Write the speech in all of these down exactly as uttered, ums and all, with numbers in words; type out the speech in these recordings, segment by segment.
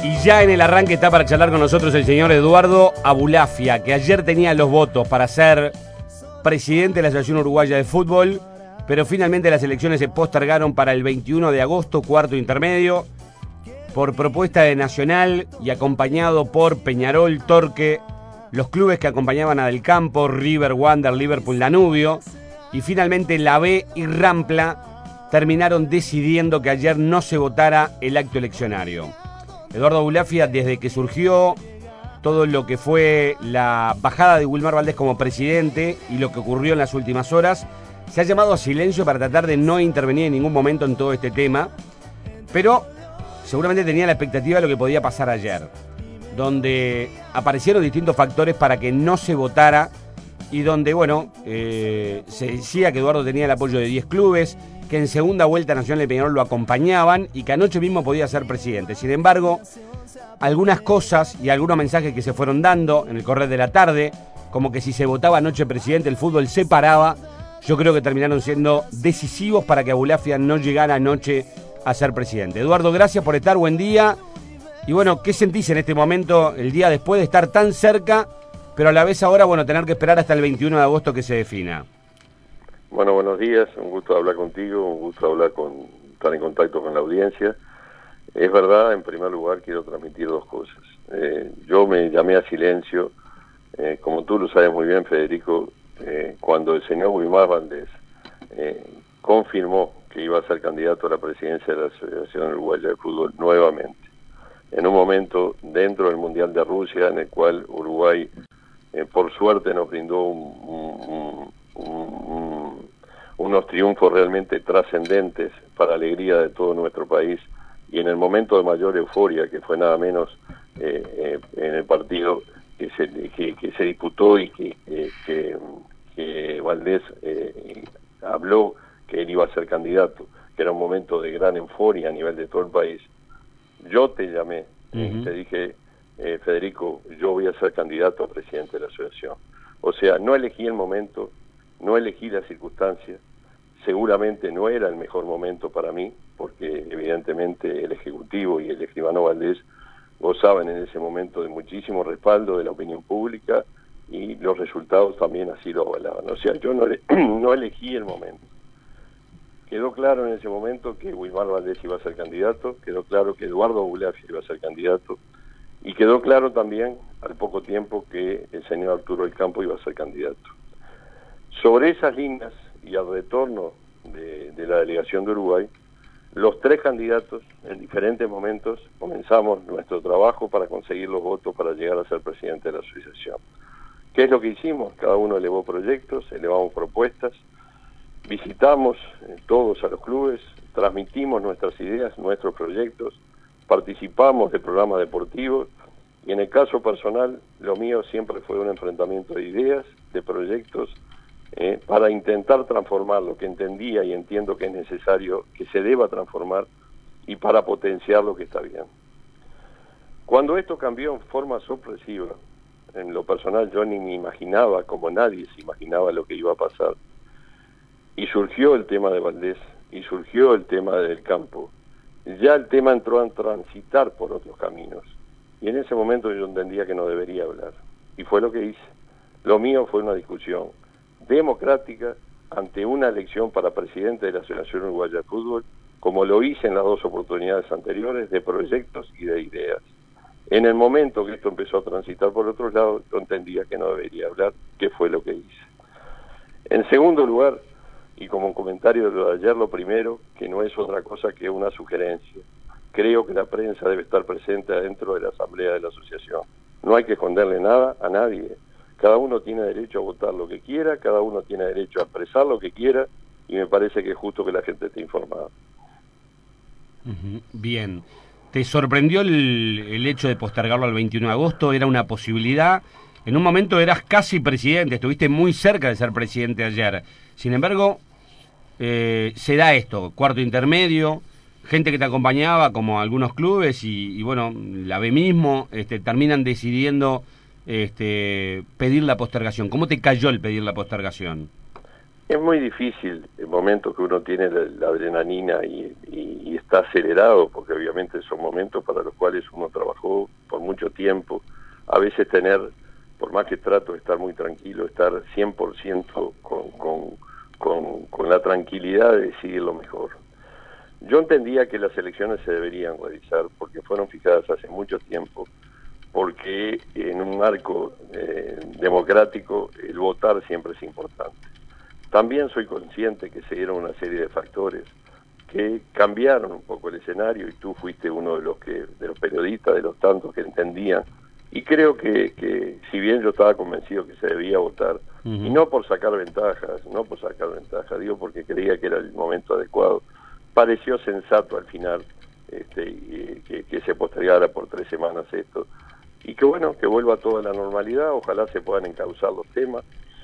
Y ya en el arranque está para charlar con nosotros el señor Eduardo Abulafia, que ayer tenía los votos para ser presidente de la Asociación Uruguaya de Fútbol, pero finalmente las elecciones se postergaron para el veintiuno de agosto, cuarto intermedio, por propuesta de Nacional y acompañado por Peñarol, Torque, los clubes que acompañaban a Del Campo, River, Wander, Liverpool, Danubio, y finalmente la B y Rampla terminaron decidiendo que ayer no se votara el acto eleccionario. Eduardo Abulafia, desde que surgió todo lo que fue la bajada de Wilmar Valdés como presidente y lo que ocurrió en las últimas horas, se ha llamado a silencio para tratar de no intervenir en ningún momento en todo este tema, pero seguramente tenía la expectativa de lo que podía pasar ayer, donde aparecieron distintos factores para que no se votara y donde, bueno, eh, se decía que Eduardo tenía el apoyo de diez clubes, que en segunda vuelta Nacional y Peñarol lo acompañaban y que anoche mismo podía ser presidente. Sin embargo, algunas cosas y algunos mensajes que se fueron dando en el correr de la tarde, como que si se votaba anoche presidente el fútbol se paraba, yo creo que terminaron siendo decisivos para que Abulafia no llegara anoche a ser presidente. Eduardo, gracias por estar, buen día. Y bueno, ¿qué sentís en este momento, el día después de estar tan cerca, pero a la vez ahora, bueno, tener que esperar hasta el veintiuno de agosto que se defina? Bueno, buenos días, un gusto hablar contigo, un gusto hablar con, estar en contacto con la audiencia. Es verdad, en primer lugar quiero transmitir dos cosas. Eh, yo me llamé a silencio, eh, como tú lo sabes muy bien, Federico, eh, cuando el señor Wilmar Valdés eh, confirmó que iba a ser candidato a la presidencia de la Asociación Uruguaya de Fútbol nuevamente, en un momento dentro del Mundial de Rusia, en el cual Uruguay, eh, por suerte, nos brindó un, un, un, un, unos triunfos realmente trascendentes para alegría de todo nuestro país, y en el momento de mayor euforia, que fue nada menos eh, eh, en el partido que se, que, que se disputó y que, que, que, que Valdés eh, habló que él iba a ser candidato, que era un momento de gran euforia a nivel de todo el país. Yo te llamé uh-huh. y te dije, eh, Federico, yo voy a ser candidato a presidente de la asociación. O sea, no elegí el momento, no elegí las circunstancias, seguramente no era el mejor momento para mí, porque evidentemente el Ejecutivo y el escribano Valdés gozaban en ese momento de muchísimo respaldo de la opinión pública y los resultados también así lo avalaban. O sea, yo no, no elegí el momento. Quedó claro en ese momento que Wilmar Valdés iba a ser candidato, quedó claro que Eduardo Abulafia iba a ser candidato, y quedó claro también, al poco tiempo, que el señor Arturo Del Campo iba a ser candidato. Sobre esas líneas, y al retorno de, de la delegación de Uruguay, los tres candidatos, en diferentes momentos, comenzamos nuestro trabajo para conseguir los votos para llegar a ser presidente de la asociación. ¿Qué es lo que hicimos? Cada uno elevó proyectos, elevamos propuestas, visitamos eh, todos a los clubes, transmitimos nuestras ideas, nuestros proyectos, participamos de programas deportivos y en el caso personal, lo mío siempre fue un enfrentamiento de ideas, de proyectos, eh, para intentar transformar lo que entendía y entiendo que es necesario que se deba transformar y para potenciar lo que está bien. Cuando esto cambió en forma sorpresiva, en lo personal yo ni me imaginaba, como nadie se imaginaba lo que iba a pasar, y surgió el tema de Valdés, y surgió el tema del Campo, ya el tema entró a transitar por otros caminos, y en ese momento yo entendía que no debería hablar, y fue lo que hice. Lo mío fue una discusión democrática ante una elección para presidente de la Asociación Uruguaya de Fútbol, como lo hice en las dos oportunidades anteriores, de proyectos y de ideas. En el momento que esto empezó a transitar por otros lados, yo entendía que no debería hablar, que fue lo que hice. En segundo lugar, y como un comentario de lo de ayer, lo primero, que no es otra cosa que una sugerencia. Creo que la prensa debe estar presente adentro de la asamblea de la asociación. No hay que esconderle nada a nadie. Cada uno tiene derecho a votar lo que quiera, cada uno tiene derecho a expresar lo que quiera, y me parece que es justo que la gente esté informada. Uh-huh. Bien. ¿Te sorprendió el, el hecho de postergarlo al veintiuno de agosto? ¿Era una posibilidad? En un momento eras casi presidente, estuviste muy cerca de ser presidente ayer. Sin embargo, eh, se da esto, cuarto intermedio, gente que te acompañaba, como algunos clubes, y, y bueno, la B mismo, este, terminan decidiendo este, pedir la postergación. ¿Cómo te cayó el pedir la postergación? Es muy difícil el momento que uno tiene la, la adrenalina y, y, y está acelerado, porque obviamente son momentos para los cuales uno trabajó tiempo, a veces tener, por más que trato de estar muy tranquilo, estar cien por ciento con, con, con, con la tranquilidad de decidir lo mejor. Yo entendía que las elecciones se deberían realizar porque fueron fijadas hace mucho tiempo, porque en un marco eh, democrático el votar siempre es importante. También soy consciente que se dieron una serie de factores que cambiaron un poco el escenario y tú fuiste uno de los que de los periodistas, de los tantos que entendían, y creo que, que si bien yo estaba convencido que se debía votar, uh-huh. y no por sacar ventajas, no por sacar ventajas, digo porque creía que era el momento adecuado, pareció sensato al final este, y, que, que se postergara por tres semanas esto, y que bueno, que vuelva toda la normalidad, ojalá se puedan encauzar los temas,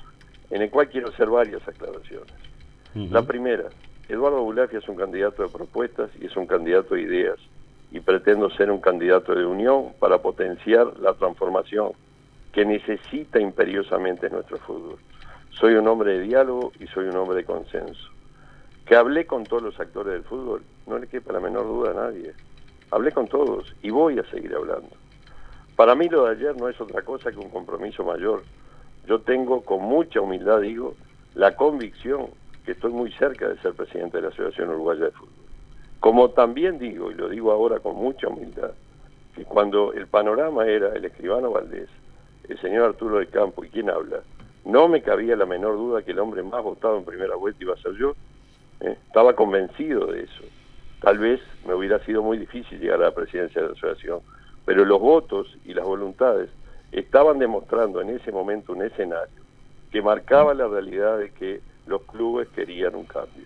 en el cual quiero hacer varias aclaraciones. Uh-huh. La primera, Eduardo Abulafia es un candidato de propuestas y es un candidato de ideas, y pretendo ser un candidato de unión para potenciar la transformación que necesita imperiosamente nuestro fútbol. Soy un hombre de diálogo y soy un hombre de consenso. Que hablé con todos los actores del fútbol, no le quepa la menor duda a nadie. Hablé con todos y voy a seguir hablando. Para mí lo de ayer no es otra cosa que un compromiso mayor. Yo tengo, con mucha humildad digo, la convicción que estoy muy cerca de ser presidente de la Asociación Uruguaya de Fútbol. Como también digo, y lo digo ahora con mucha humildad, que cuando el panorama era el escribano Valdés, el señor Arturo del Campo y quien habla, no me cabía la menor duda que el hombre más votado en primera vuelta iba a ser yo. ¿eh? Estaba convencido de eso. Tal vez me hubiera sido muy difícil llegar a la presidencia de la asociación, pero los votos y las voluntades estaban demostrando en ese momento un escenario que marcaba la realidad de que los clubes querían un cambio.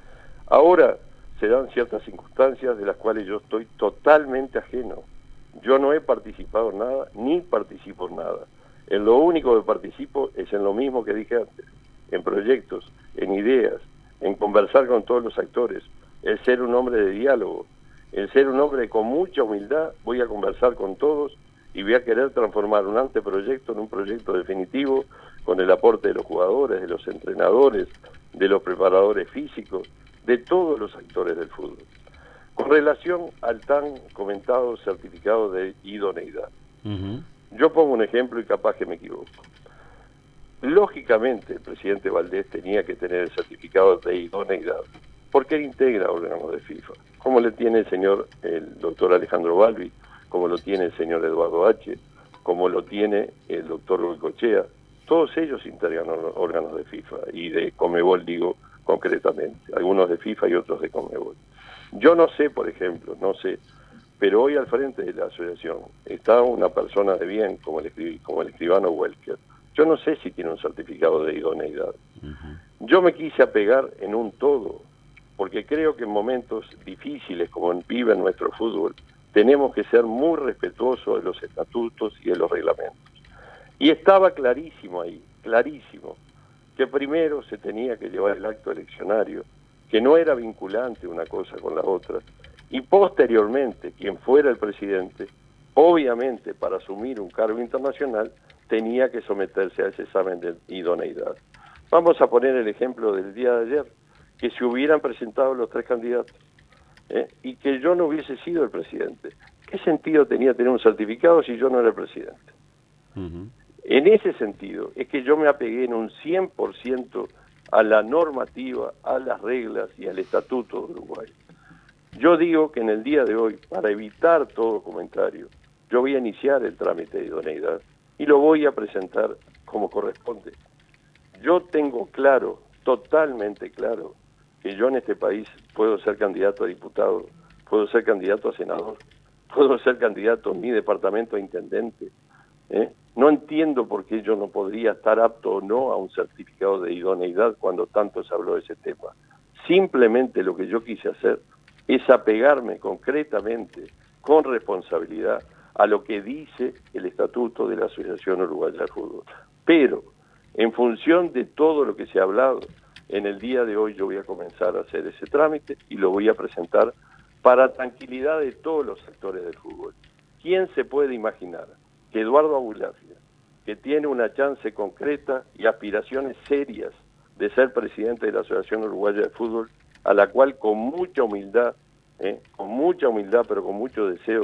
Ahora se dan ciertas circunstancias de las cuales yo estoy totalmente ajeno. Yo no he participado en nada, ni participo en nada. En lo único que participo es en lo mismo que dije antes, en proyectos, en ideas, en conversar con todos los actores, el ser un hombre de diálogo, el ser un hombre con mucha humildad, voy a conversar con todos y voy a querer transformar un anteproyecto en un proyecto definitivo con el aporte de los jugadores, de los entrenadores, de los preparadores físicos, de todos los actores del fútbol. Con relación al tan comentado certificado de idoneidad, uh-huh. yo pongo un ejemplo y capaz que me equivoco. Lógicamente el presidente Valdés tenía que tener el certificado de idoneidad, porque él integra órganos de FIFA, como le tiene el señor, el doctor Alejandro Balbi, como lo tiene el señor Eduardo H., como lo tiene el doctor Goicoechea. Todos ellos integran órganos de FIFA y de Conmebol, digo concretamente, algunos de FIFA y otros de Conmebol. Yo no sé, por ejemplo, no sé, pero hoy al frente de la asociación está una persona de bien como el, como el escribano Welker. Yo no sé si tiene un certificado de idoneidad. Uh-huh. Yo me quise apegar en un todo, porque creo que en momentos difíciles como vive nuestro fútbol, tenemos que ser muy respetuosos de los estatutos y de los reglamentos. Y estaba clarísimo ahí, clarísimo, que primero se tenía que llevar el acto eleccionario, que no era vinculante una cosa con la otra, y posteriormente, quien fuera el presidente, obviamente para asumir un cargo internacional, tenía que someterse a ese examen de idoneidad. Vamos a poner el ejemplo del día de ayer, que se hubieran presentado los tres candidatos, ¿eh? y que yo no hubiese sido el presidente. ¿Qué sentido tenía tener un certificado si yo no era el presidente? Uh-huh. En ese sentido, es que yo me apegué en un cien por ciento a la normativa, a las reglas y al estatuto de Uruguay. Yo digo que en el día de hoy, para evitar todo comentario, yo voy a iniciar el trámite de idoneidad y lo voy a presentar como corresponde. Yo tengo claro, totalmente claro, que yo en este país puedo ser candidato a diputado, puedo ser candidato a senador, puedo ser candidato en mi departamento a intendente. ¿eh? No entiendo por qué yo no podría estar apto o no a un certificado de idoneidad cuando tanto se habló de ese tema. Simplemente lo que yo quise hacer es apegarme concretamente, con responsabilidad, a lo que dice el Estatuto de la Asociación Uruguaya de Fútbol. Pero, en función de todo lo que se ha hablado, en el día de hoy yo voy a comenzar a hacer ese trámite y lo voy a presentar para tranquilidad de todos los sectores del fútbol. ¿Quién se puede imaginar que Eduardo Abulafia, que tiene una chance concreta y aspiraciones serias de ser presidente de la Asociación Uruguaya de Fútbol, a la cual con mucha humildad, eh, con mucha humildad pero con mucho deseo,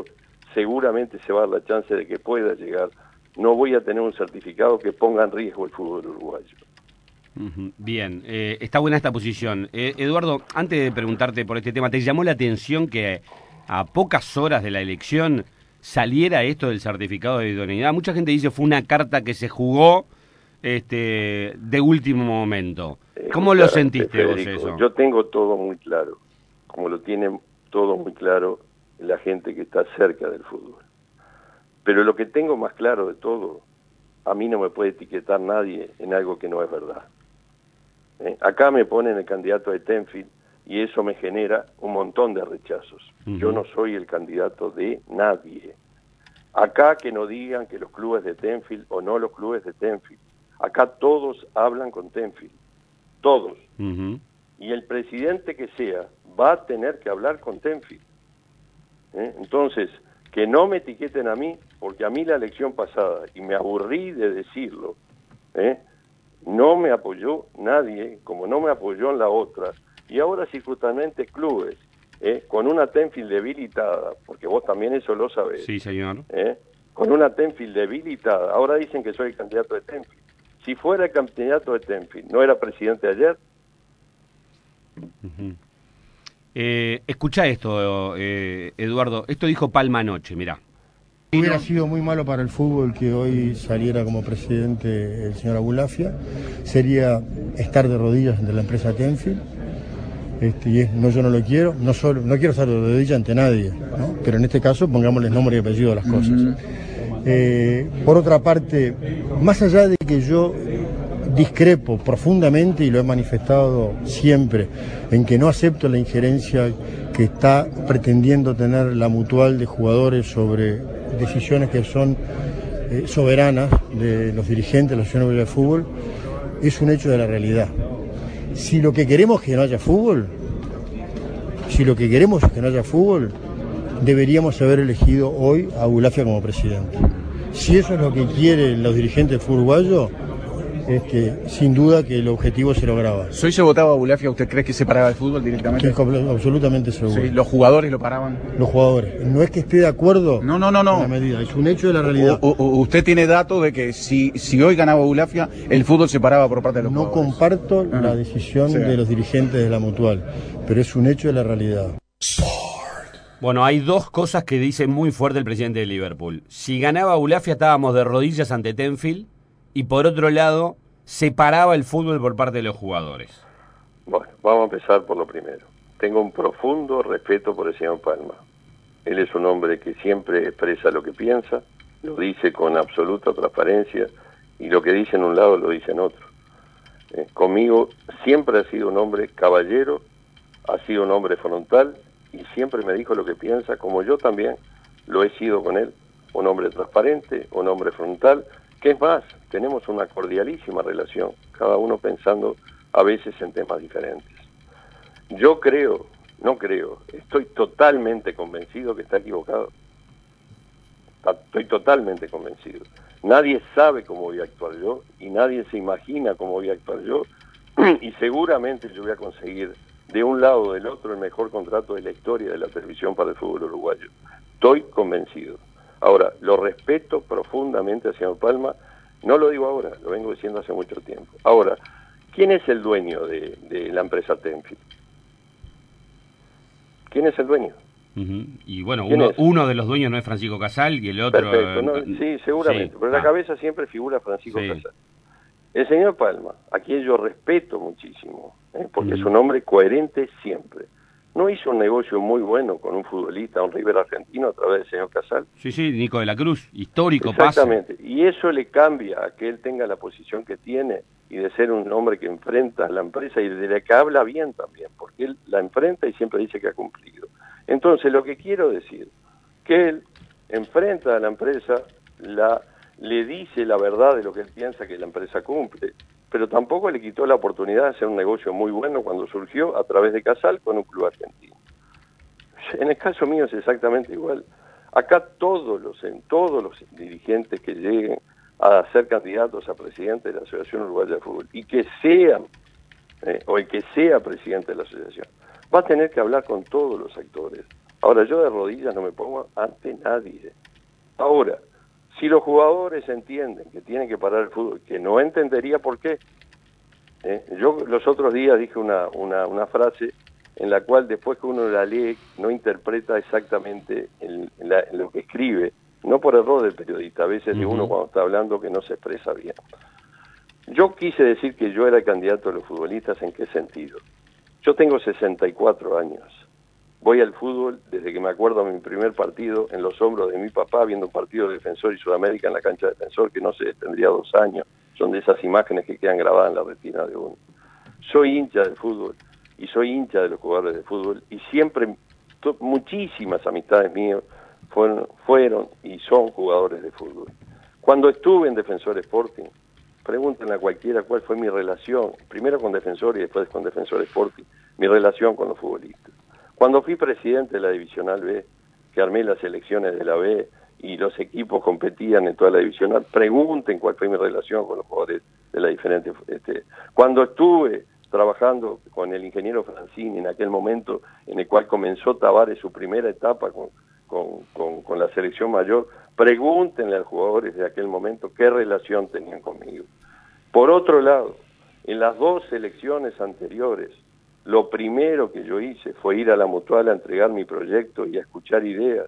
seguramente se va a dar la chance de que pueda llegar. No voy a tener un certificado que ponga en riesgo el fútbol uruguayo. Bien, eh, está buena esta posición. Eh, Eduardo, antes de preguntarte por este tema, ¿te llamó la atención que a pocas horas de la elección saliera esto del certificado de idoneidad? Mucha gente dice fue una carta que se jugó este, de último momento. ¿Cómo lo sentiste Federico, vos eso? Yo tengo todo muy claro, como lo tiene todo muy claro la gente que está cerca del fútbol. Pero lo que tengo más claro de todo, a mí no me puede etiquetar nadie en algo que no es verdad. ¿Eh? Acá me ponen el candidato de Tenfield y eso me genera un montón de rechazos. Uh-huh. Yo no soy el candidato de nadie. Acá que no digan que los clubes de Tenfield o no los clubes de Tenfield. Acá todos hablan con Tenfield. Todos. Uh-huh. Y el presidente que sea va a tener que hablar con Tenfield. ¿Eh? Entonces, que no me etiqueten a mí, porque a mí la elección pasada, y me aburrí de decirlo, ¿eh? no me apoyó nadie, como no me apoyó en la otra, y ahora sí justamente clubes, ¿eh? con una Tenfield debilitada, porque vos también eso lo sabés. Sí, señor. ¿eh? Con una Tenfield debilitada, ahora dicen que soy el candidato de Tenfield. Si fuera el candidato de Tenfield, ¿no era presidente ayer? Uh-huh. Eh, escucha esto, eh, Eduardo. Esto dijo Palma anoche, mirá. Hubiera sido muy malo para el fútbol que hoy saliera como presidente el señor Abulafia. Sería estar de rodillas ante la empresa Tenfield. Este, y es, no, yo no lo quiero. No solo, no quiero estar de rodillas ante nadie, ¿no? Pero en este caso pongámosle nombre y apellido a las cosas. Uh-huh. Eh, por otra parte, más allá de que yo discrepo profundamente, y lo he manifestado siempre, en que no acepto la injerencia que está pretendiendo tener la mutual de jugadores sobre decisiones que son eh, soberanas de los dirigentes de la Asociación Uruguaya de Fútbol, es un hecho de la realidad. Si lo que queremos es que no haya fútbol, si lo que queremos es que no haya fútbol, deberíamos haber elegido hoy a Abulafia como presidente. Si eso es lo que quieren los dirigentes del fútbol uruguayo, es que sin duda que el objetivo se lograba. ¿Si hoy se votaba a Abulafia, usted cree que se paraba el fútbol directamente? Estoy absolutamente seguro. Sí, ¿los jugadores lo paraban? Los jugadores. No es que esté de acuerdo no, no, no, no. con la medida, es un hecho de la realidad. O, o, usted tiene datos de que si, si hoy ganaba Abulafia, el fútbol se paraba por parte de los no jugadores. No comparto uh-huh. la decisión sí. de los dirigentes de la mutual, pero es un hecho de la realidad. Bueno, hay dos cosas que dice muy fuerte el presidente de Liverpool. Si ganaba Abulafia estábamos de rodillas ante Tenfield, y por otro lado separaba el fútbol por parte de los jugadores. Bueno, vamos a empezar por lo primero. Tengo un profundo respeto por el señor Palma. Él es un hombre que siempre expresa lo que piensa, lo dice con absoluta transparencia, y lo que dice en un lado lo dice en otro. Eh, conmigo siempre ha sido un hombre caballero, ha sido un hombre frontal, y siempre me dijo lo que piensa, como yo también lo he sido con él. Un hombre transparente, un hombre frontal, que es más, tenemos una cordialísima relación, cada uno pensando a veces en temas diferentes. Yo creo, no creo, estoy totalmente convencido que está equivocado. Estoy totalmente convencido. Nadie sabe cómo voy a actuar yo y nadie se imagina cómo voy a actuar yo y seguramente yo voy a conseguir de un lado o del otro el mejor contrato de la historia de la televisión para el fútbol uruguayo. Estoy convencido. Ahora, lo respeto profundamente al señor Palma, no lo digo ahora, lo vengo diciendo hace mucho tiempo. Ahora, ¿quién es el dueño de, de la empresa Tenfield? ¿Quién es el dueño? Uh-huh. Y bueno, uno, uno de los dueños no es Francisco Casal y el otro... Perfecto, no, sí, seguramente, sí, pero en la cabeza siempre figura Francisco sí. Casal. El señor Palma, a quien yo respeto muchísimo, ¿eh? porque uh-huh. es un hombre coherente siempre. ¿No hizo un negocio muy bueno con un futbolista, un River argentino, a través del señor Casal? Sí, sí, Nico de la Cruz, histórico pase. Exactamente, y eso le cambia a que él tenga la posición que tiene y de ser un hombre que enfrenta a la empresa y de la que habla bien también, porque él la enfrenta y siempre dice que ha cumplido. Entonces, lo que quiero decir, que él enfrenta a la empresa, la, le dice la verdad de lo que él piensa que la empresa cumple, pero tampoco le quitó la oportunidad de hacer un negocio muy bueno cuando surgió a través de Casal con un club argentino. En el caso mío es exactamente igual. Acá todos los, en todos los dirigentes que lleguen a ser candidatos a presidente de la Asociación Uruguaya de Fútbol y que sean, eh, o el que sea presidente de la asociación, va a tener que hablar con todos los actores, Ahora, yo de rodillas no me pongo ante nadie. Ahora, si los jugadores entienden que tienen que parar el fútbol, que no entendería por qué. ¿eh? Yo los otros días dije una, una, una frase en la cual después que uno la lee no interpreta exactamente el, la, lo que escribe, no por error del periodista, a veces de uno cuando está hablando que no se expresa bien. Yo quise decir que yo era el candidato de los futbolistas, ¿en qué sentido? Yo tengo sesenta y cuatro años, voy al fútbol desde que me acuerdo de mi primer partido en los hombros de mi papá, viendo un partido de Defensor y Sudamérica en la cancha de Defensor, que no sé, tendría dos años, son de esas imágenes que quedan grabadas en la retina de uno. Soy hincha del fútbol, y soy hincha de los jugadores de fútbol, y siempre, to, muchísimas amistades mías fueron, fueron y son jugadores de fútbol. Cuando estuve en Defensor Sporting, pregúntenle a cualquiera cuál fue mi relación, primero con Defensor y después con Defensor Sporting, mi relación con los futbolistas. Cuando fui presidente de la Divisional B, que armé las elecciones de la B y los equipos competían en toda la Divisional, pregunten cuál fue mi relación con los jugadores de la diferente... Este, cuando estuve trabajando con el ingeniero Francini en aquel momento en el cual comenzó Tavares su primera etapa con, con, con, con la selección mayor, pregúntenle a los jugadores de aquel momento qué relación tenían conmigo. Por otro lado, en las dos elecciones anteriores, lo primero que yo hice fue ir a la Mutual a entregar mi proyecto y a escuchar ideas.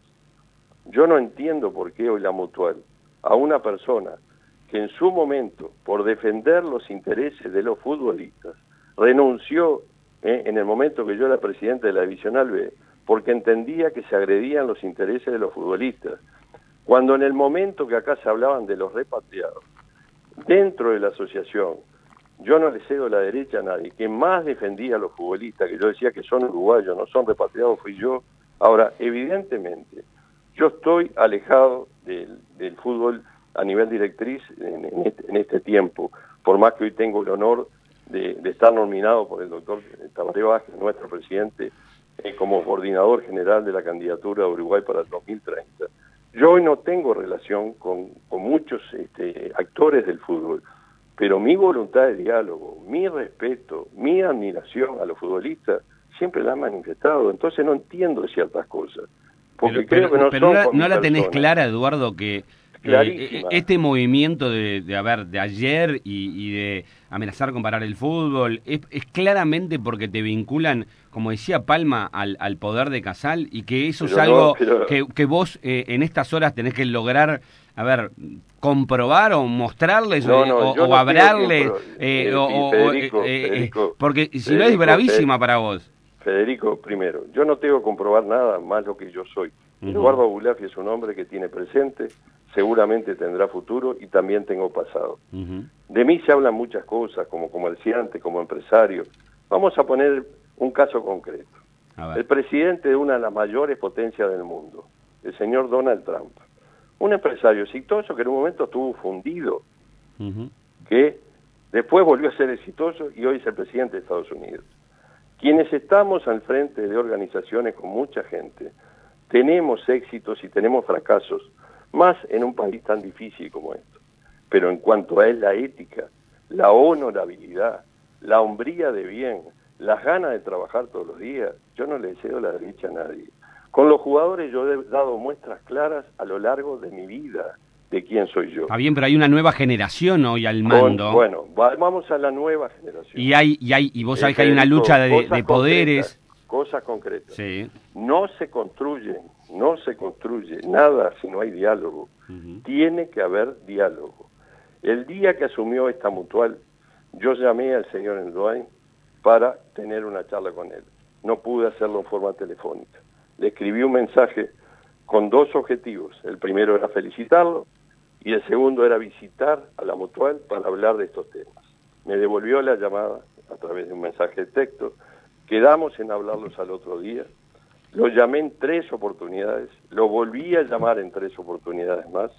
Yo no entiendo por qué hoy la Mutual, a una persona que en su momento, por defender los intereses de los futbolistas, renunció eh, en el momento que yo era presidente de la Divisional B, porque entendía que se agredían los intereses de los futbolistas. Cuando en el momento que acá se hablaban de los repatriados, dentro de la asociación, yo no le cedo la derecha a nadie, quien más defendía a los futbolistas, que yo decía que son uruguayos, no son repatriados, fui yo. Ahora, evidentemente, yo estoy alejado del, del fútbol a nivel directriz en, en, este, en este tiempo, por más que hoy tengo el honor de, de estar nominado por el doctor Tabaré Vázquez, nuestro presidente, eh, como coordinador general de la candidatura de Uruguay para el dos mil treinta. Yo hoy no tengo relación con, con muchos este, actores del fútbol, pero mi voluntad de diálogo, mi respeto, mi admiración a los futbolistas, siempre la han manifestado. Entonces no entiendo ciertas cosas. Porque pero, creo pero, que no pero son no, con no la tenés personas. clara, Eduardo, que eh, este movimiento de, de, a ver, de ayer y, y de amenazar con parar el fútbol, es, es claramente porque te vinculan, como decía Palma, al, al poder de Casal, y que eso pero es algo no, pero... que, que vos eh, en estas horas tenés que lograr, a ver, comprobar o mostrarles no, no, o, o no hablarles, eh, eh, o, Federico, eh, Federico, eh, porque si Federico, no es bravísima Federico, para vos. Federico, primero, yo no tengo que comprobar nada más lo que yo soy. Uh-huh. Eduardo Abulafia es un hombre que tiene presente, seguramente tendrá futuro y también tengo pasado. Uh-huh. De mí se hablan muchas cosas, como comerciante, como empresario. Vamos a poner un caso concreto. El presidente de una de las mayores potencias del mundo, el señor Donald Trump, un empresario exitoso que en un momento estuvo fundido, uh-huh. que después volvió a ser exitoso y hoy es el presidente de Estados Unidos. Quienes estamos al frente de organizaciones con mucha gente, tenemos éxitos y tenemos fracasos, más en un país tan difícil como esto. Pero en cuanto a él, la ética, la honorabilidad, la hombría de bien, las ganas de trabajar todos los días, yo no le cedo la derecha a nadie. Con los jugadores yo he dado muestras claras a lo largo de mi vida de quién soy yo. Está bien, pero hay una nueva generación hoy al mando. Con, bueno, vamos a la nueva generación. Y hay y hay y vos sabés que hay una lucha de, de poderes. Concretas, cosas concretas. Sí. No se construyen, no se construye nada si no hay diálogo. Uh-huh. Tiene que haber diálogo. El día que asumió esta Mutual, yo llamé al señor Enduain para tener una charla con él. No pude hacerlo en forma telefónica. Le escribí un mensaje con dos objetivos. El primero era felicitarlo y el segundo era visitar a la Mutual para hablar de estos temas. Me devolvió la llamada a través de un mensaje de texto. Quedamos en hablarlos al otro día. Lo llamé en tres oportunidades. Lo volví a llamar en tres oportunidades más.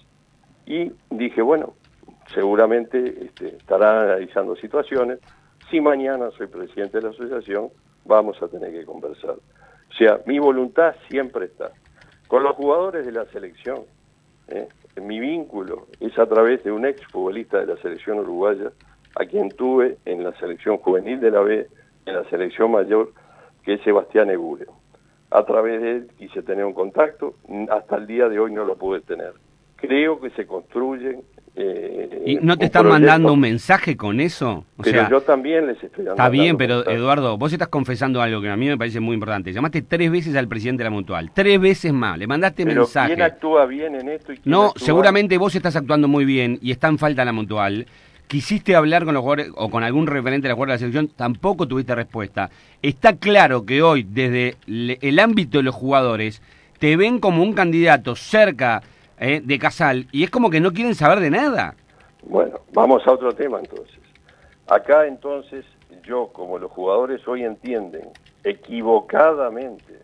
Y dije, bueno, seguramente este, estarán analizando situaciones. Si mañana soy presidente de la asociación, vamos a tener que conversar. O sea, mi voluntad siempre está. Con los jugadores de la selección, ¿eh? mi vínculo es a través de un ex futbolista de la selección uruguaya, a quien tuve en la selección juvenil de la B, en la selección mayor, que es Sebastián Egure. a través de él quise tener un contacto, hasta el día de hoy no lo pude tener. Creo que se construyen... Eh, ¿Y no te están proyecto, mandando un mensaje con eso? O pero sea, yo también les estoy dando. Está bien, pero mensaje. Eduardo, vos estás confesando algo que a mí me parece muy importante. Llamaste tres veces al presidente de la Mutual, tres veces más, le mandaste pero mensaje. ¿quién actúa bien en esto? Y quién No, actúa... seguramente vos estás actuando muy bien y está en falta la Mutual. Quisiste hablar con los jugadores o con algún referente de la jugadores de la selección, tampoco tuviste respuesta. Está claro que hoy, desde el ámbito de los jugadores, te ven como un candidato cerca eh, de Casal y es como que no quieren saber de nada. Bueno, vamos a otro tema entonces. Acá entonces, yo como los jugadores hoy entienden, equivocadamente,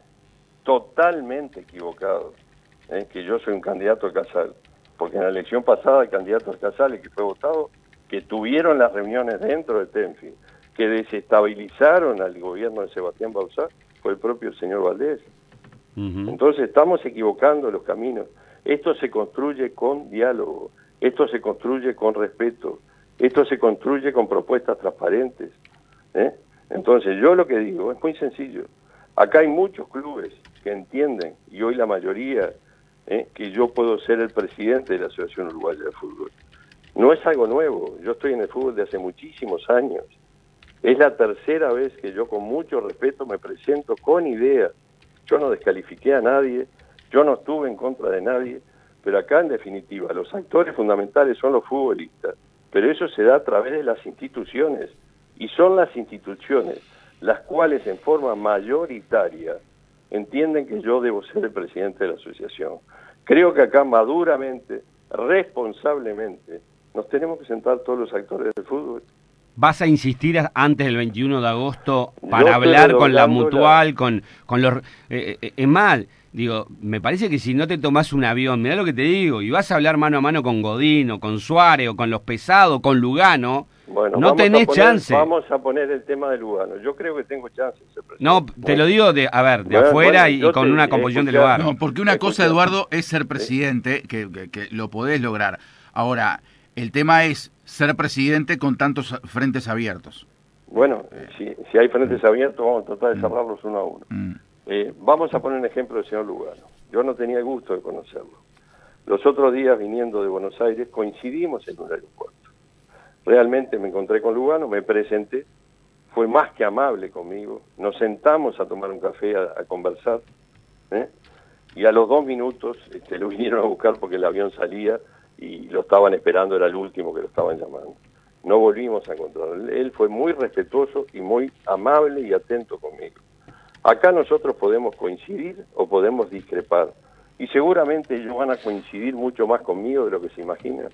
totalmente equivocados, ¿eh? que yo soy un candidato a Casal, porque en la elección pasada el candidato a Casal, el que fue votado, que tuvieron las reuniones dentro de Tenfield, que desestabilizaron al gobierno de Sebastián Bauzá, fue el propio señor Valdés. Uh-huh. Entonces estamos equivocando los caminos. Esto se construye con diálogo, esto se construye con respeto, esto se construye con propuestas transparentes. ¿eh? Entonces yo lo que digo es muy sencillo. Acá hay muchos clubes que entienden, y hoy la mayoría, ¿eh? que yo puedo ser el presidente de la Asociación Uruguaya de Fútbol. No es algo nuevo, yo estoy en el fútbol de hace muchísimos años. Es la tercera vez que yo con mucho respeto me presento con ideas. Yo no descalifiqué a nadie, yo no estuve en contra de nadie, pero acá en definitiva los actores fundamentales son los futbolistas, pero eso se da a través de las instituciones, y son las instituciones las cuales en forma mayoritaria entienden que yo debo ser el presidente de la asociación. Creo que acá maduramente, responsablemente, nos tenemos que sentar todos los actores del fútbol. ¿Vas a insistir antes del veintiuno de agosto para hablar con la Mutual, la... con, con los... Eh, eh, es mal, digo, me parece que si no te tomás un avión, mirá lo que te digo, y vas a hablar mano a mano con Godín, o con Suárez, o con los pesados, con Lugano, bueno, no tenés poner, chance. Vamos a poner el tema de Lugano. Yo creo que tengo chance. No, te bueno. lo digo, de a ver, de bueno, afuera bueno, y con te, una composición de lugar. No, porque una cosa, Eduardo, es ser presidente, que, que, que lo podés lograr. Ahora, el tema es ser presidente con tantos frentes abiertos. Bueno, si, si hay frentes abiertos, vamos a tratar de cerrarlos uno a uno. Mm. Eh, vamos a poner un ejemplo del señor Lugano. Yo no tenía el gusto de conocerlo. Los otros días, viniendo de Buenos Aires, coincidimos en un aeropuerto. Realmente me encontré con Lugano, me presenté, fue más que amable conmigo, nos sentamos a tomar un café, a, a conversar, ¿eh? y a los dos minutos este, lo vinieron a buscar porque el avión salía y lo estaban esperando, era el último que lo estaban llamando. No volvimos a encontrarlo. Él fue muy respetuoso y muy amable y atento conmigo. Acá nosotros podemos coincidir o podemos discrepar, y seguramente ellos van a coincidir mucho más conmigo de lo que se imaginan.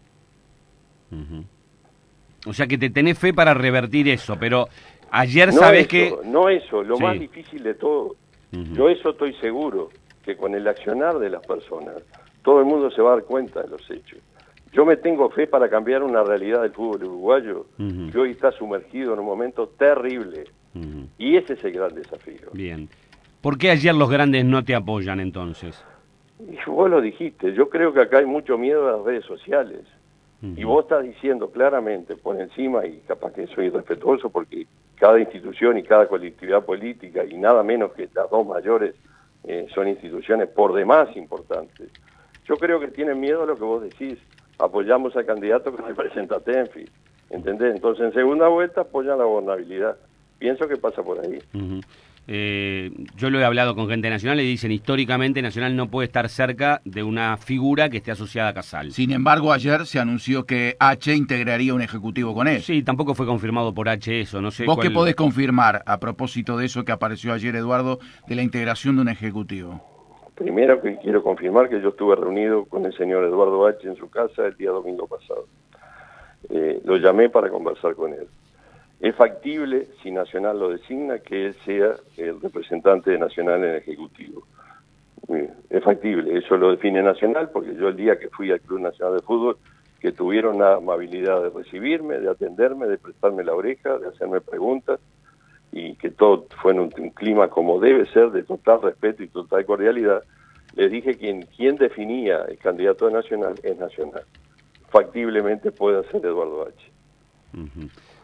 Uh-huh. O sea que te tenés fe para revertir eso, pero ayer no sabés eso, que... No eso, lo sí. más difícil de todo. Uh-huh. Yo eso estoy seguro, que con el accionar de las personas, todo el mundo se va a dar cuenta de los hechos. Yo me tengo fe para cambiar una realidad del fútbol uruguayo, uh-huh. que hoy está sumergido en un momento terrible. Uh-huh. Y ese es el gran desafío. Bien. ¿Por qué ayer los grandes no te apoyan entonces? Y vos lo dijiste, yo creo que acá hay mucho miedo a las redes sociales. Uh-huh. Y vos estás diciendo claramente por encima, y capaz que soy respetuoso porque cada institución y cada colectividad política, y nada menos que las dos mayores, eh, son instituciones por demás importantes. Yo creo que tienen miedo a lo que vos decís. Apoyamos al candidato que representa a Tenfield, ¿entendés? Entonces en segunda vuelta apoyan la gobernabilidad. Pienso que pasa por ahí. Uh-huh. Eh, yo lo he hablado con gente de Nacional y dicen históricamente Nacional no puede estar cerca de una figura que esté asociada a Casal. Sin embargo, ayer se anunció que H integraría un ejecutivo con él. Sí, tampoco fue confirmado por H eso, no sé. ¿Vos cuál... qué podés confirmar a propósito de eso que apareció ayer, Eduardo, de la integración de un ejecutivo? Primero que quiero confirmar que yo estuve reunido con el señor Eduardo H en su casa el día domingo pasado. Eh, lo llamé para conversar con él. Es factible, si Nacional lo designa, que él sea el representante de Nacional en el Ejecutivo. Es factible, eso lo define Nacional, porque yo el día que fui al Club Nacional de Fútbol, que tuvieron la amabilidad de recibirme, de atenderme, de prestarme la oreja, de hacerme preguntas, y que todo fue en un, un clima como debe ser, de total respeto y total cordialidad, les dije que quien definía el candidato de Nacional es Nacional. Factiblemente puede ser Eduardo H. Uh-huh.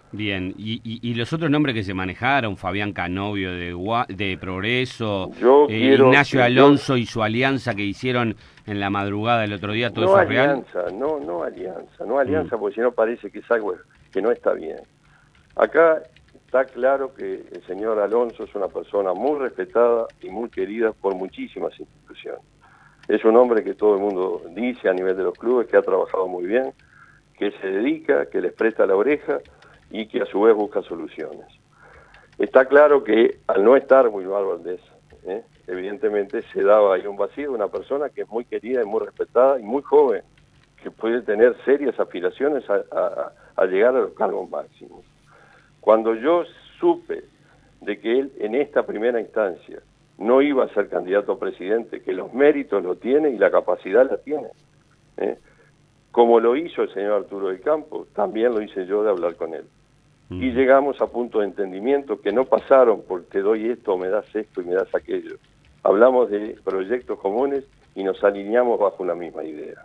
Bien, y, y, y los otros nombres que se manejaron, Fabián Canovio de, Gua- de Progreso, Yo eh, quiero Ignacio que Alonso yo- y su alianza que hicieron en la madrugada del otro día, ¿todo No eso es real? alianza, no, no alianza, no alianza, Mm. porque si no parece que es algo que no está bien. Acá está claro que el señor Alonso es una persona muy respetada y muy querida por muchísimas instituciones. Es un hombre que todo el mundo dice a nivel de los clubes que ha trabajado muy bien, que se dedica, que les presta la oreja y que a su vez busca soluciones. Está claro que al no estar Wilmar Valdés, ¿eh? evidentemente se daba ahí un vacío de una persona que es muy querida y muy respetada y muy joven, que puede tener serias aspiraciones a, a, a llegar a los cargos máximos. Cuando yo supe de que él en esta primera instancia no iba a ser candidato a presidente, que los méritos lo tiene y la capacidad la tiene, ¿eh? como lo hizo el señor Arturo del Campo, también lo hice yo de hablar con él. Mm. Y llegamos a puntos de entendimiento que no pasaron por te doy esto, me das esto y me das aquello. Hablamos de proyectos comunes y nos alineamos bajo una misma idea.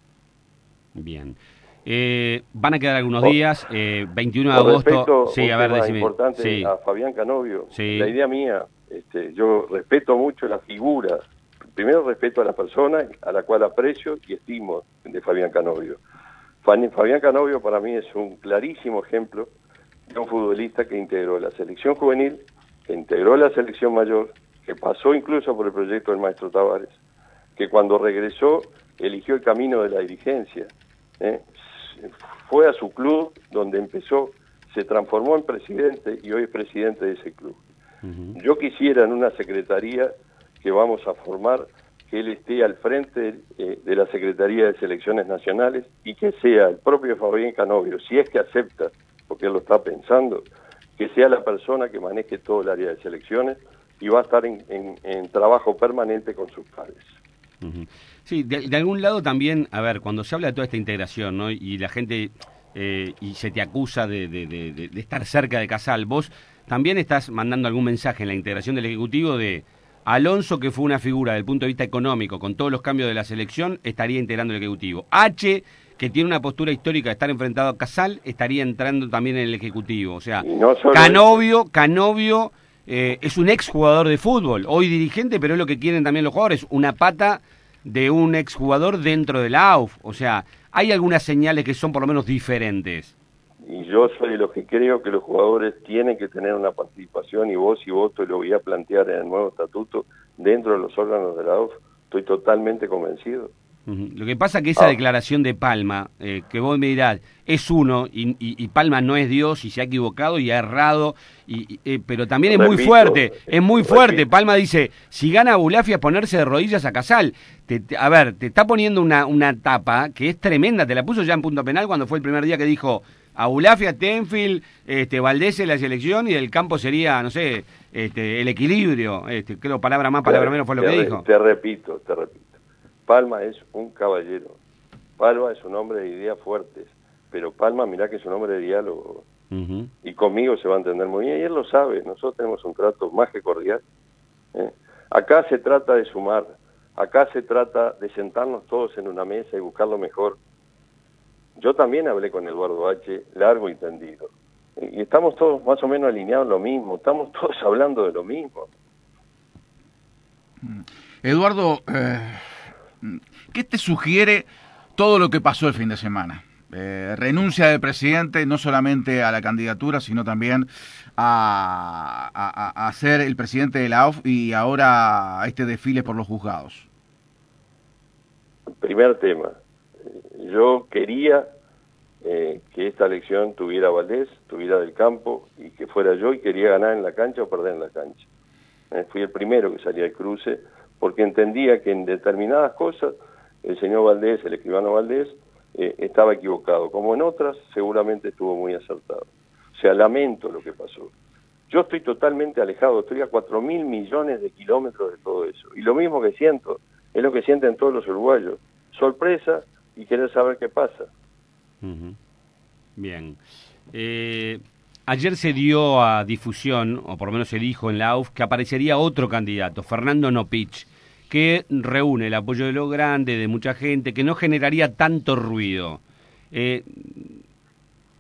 Bien. Eh, van a quedar algunos Oh, días, eh, veintiuno de con agosto. respecto Sí, un a ver, tema decime. importante Sí. a Fabián Canovio, Sí. la idea mía, este, yo respeto mucho la figura, primero respeto a la persona a la cual aprecio y estimo de Fabián Canovio. Fabián Canovio para mí es un clarísimo ejemplo de un futbolista que integró la selección juvenil, que integró la selección mayor, que pasó incluso por el proyecto del maestro Tavares, que cuando regresó eligió el camino de la dirigencia, ¿eh? fue a su club donde empezó, se transformó en presidente y hoy es presidente de ese club. Uh-huh. Yo quisiera en una secretaría que vamos a formar que él esté al frente eh, de la Secretaría de Selecciones Nacionales y que sea el propio Fabián Canovio, si es que acepta, porque él lo está pensando, que sea la persona que maneje todo el área de selecciones y va a estar en, en, en trabajo permanente con sus padres. Uh-huh. Sí, de, de algún lado también, a ver, cuando se habla de toda esta integración, ¿no? Y la gente, eh, y se te acusa de, de, de, de estar cerca de Casal, vos también estás mandando algún mensaje en la integración del Ejecutivo de Alonso, que fue una figura desde el punto de vista económico, con todos los cambios de la selección, estaría integrando el Ejecutivo. H, que tiene una postura histórica de estar enfrentado a Casal, estaría entrando también en el Ejecutivo. O sea, no Canovio, eso. Canovio eh, es un exjugador de fútbol, hoy dirigente, pero es lo que quieren también los jugadores, una pata de un exjugador dentro de la A U F. O sea, hay algunas señales que son por lo menos diferentes. Y yo soy de los que creo que los jugadores tienen que tener una participación y voz y voto, y lo voy a plantear en el nuevo estatuto dentro de los órganos de la A U F. Estoy totalmente convencido. Uh-huh. Lo que pasa es que esa ah. declaración de Palma, eh, que vos me dirás, es uno, y, y, y Palma no es Dios, y se ha equivocado y ha errado, y, y, eh, pero también es repito, muy fuerte, es muy repito. fuerte. Palma dice, si gana Abulafia, ponerse de rodillas a Casal. Te, te, a ver, te está poniendo una, una tapa que es tremenda, te la puso ya en punto penal cuando fue el primer día que dijo Abulafia, Tenfield, este, Valdés en la selección, y del campo sería, no sé, este, el equilibrio, este, creo palabra más, palabra te, menos fue lo te, que dijo. Te repito, te repito. Palma es un caballero, Palma es un hombre de ideas fuertes, pero Palma, mirá que es un hombre de diálogo, uh-huh. y conmigo se va a entender muy bien, y él lo sabe, nosotros tenemos un trato más que cordial. ¿eh? Acá se trata de sumar, acá se trata de sentarnos todos en una mesa y buscar lo mejor. Yo también hablé con Eduardo H. largo y tendido, y estamos todos más o menos alineados en lo mismo, estamos todos hablando de lo mismo. Eduardo, eh... ¿qué te sugiere todo lo que pasó el fin de semana? Eh, renuncia del presidente no solamente a la candidatura, sino también a, a, a ser el presidente de la A U F y ahora este desfile por los juzgados. Primer tema, yo quería eh, que esta elección tuviera Valdés, tuviera Del Campo y que fuera yo, y quería ganar en la cancha o perder en la cancha. Eh, fui el primero que salía al cruce, porque entendía que en determinadas cosas el señor Valdés, el escribano Valdés, eh, estaba equivocado, como en otras seguramente estuvo muy acertado. O sea, lamento lo que pasó. Yo estoy totalmente alejado, estoy a cuatro mil millones de kilómetros de todo eso. Y lo mismo que siento, es lo que sienten todos los uruguayos. Sorpresa y querer saber qué pasa. Uh-huh. Bien. Eh... Ayer se dio a difusión, o por lo menos se dijo en la A U F, que aparecería otro candidato, Fernando Nopich, que reúne el apoyo de lo grande, de mucha gente, que no generaría tanto ruido. Eh,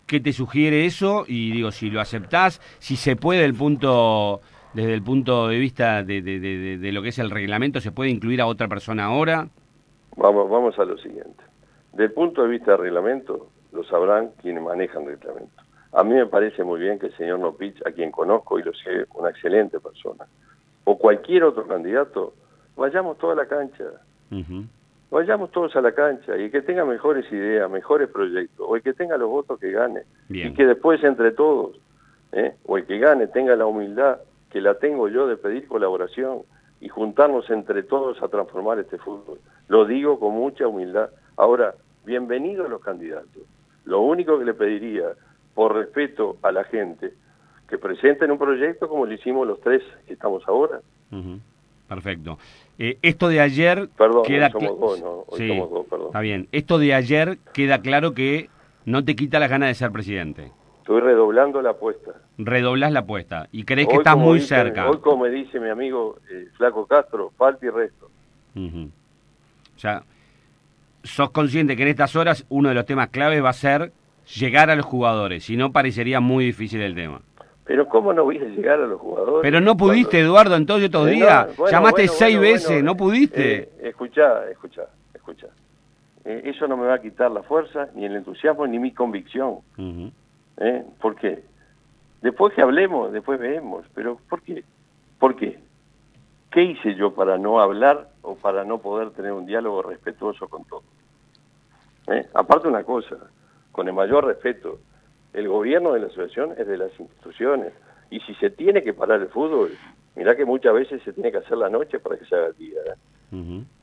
¿qué te sugiere eso? Y digo, si lo aceptás, si se puede el punto, desde el punto de vista de, de, de, de lo que es el reglamento, ¿se puede incluir a otra persona ahora? Vamos, vamos a lo siguiente. Desde el punto de vista del reglamento, lo sabrán quienes manejan el reglamento. A mí me parece muy bien que el señor Nopich, a quien conozco y lo sé, una excelente persona, o cualquier otro candidato, vayamos toda la cancha. Uh-huh. Vayamos todos a la cancha, y el que tenga mejores ideas, mejores proyectos, o el que tenga los votos que gane, bien. Y que después entre todos, ¿eh? o el que gane tenga la humildad, que la tengo yo, de pedir colaboración y juntarnos entre todos a transformar este fútbol. Lo digo con mucha humildad. Ahora, bienvenidos los candidatos. Lo único que le pediría, por respeto a la gente, que presenten un proyecto como lo hicimos los tres que estamos ahora. Uh-huh. Perfecto. Eh, esto de ayer... Perdón, queda hoy somos dos, ¿no? Hoy sí, somos dos, perdón. Está bien. Esto de ayer queda claro que no te quita las ganas de ser presidente. Estoy redoblando la apuesta. Redoblás la apuesta y crees que Hoy, estás muy dice, cerca. Hoy, como me dice mi amigo eh, Flaco Castro, falta y resto. Uh-huh. O sea, sos consciente que en estas horas uno de los temas claves va a ser llegar a los jugadores, si no parecería muy difícil el tema. Pero ¿cómo no voy a llegar a los jugadores? Pero no pudiste, cuando... Eduardo, en todos estos eh, días. No, bueno, Llamaste bueno, seis bueno, veces, bueno, no pudiste. Eh, escuchá, escuchá, escuchá. Eh, eso no me va a quitar la fuerza, ni el entusiasmo, ni mi convicción. Uh-huh. ¿Eh? ¿Por qué? Después que hablemos, después vemos. Pero ¿por qué? ¿Por qué? ¿Qué hice yo para no hablar o para no poder tener un diálogo respetuoso con todos? ¿Eh? Aparte una cosa, con el mayor respeto, el gobierno de la asociación es de las instituciones. Y si se tiene que parar el fútbol, mirá que muchas veces se tiene que hacer la noche para que se haga el día. ¿eh? Uh-huh.